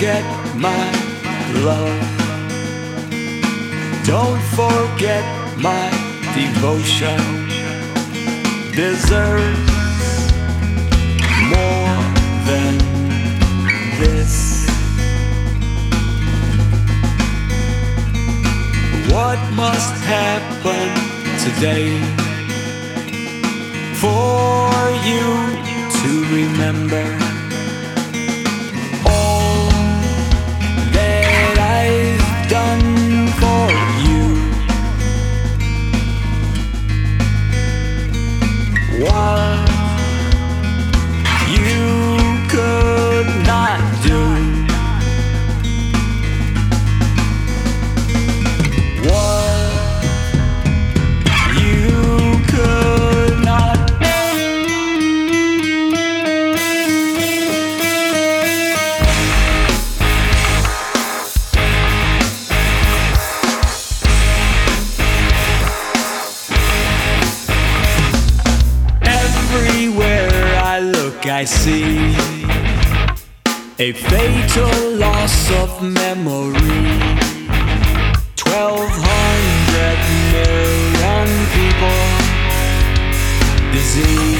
forget my love. Don't forget my devotion. Deserves more than this. What must happen today for you to remember all that I've done for you? What you could not do, what you could not. Everywhere I look, I see a fatal loss of memory. 1,200 million people, disease.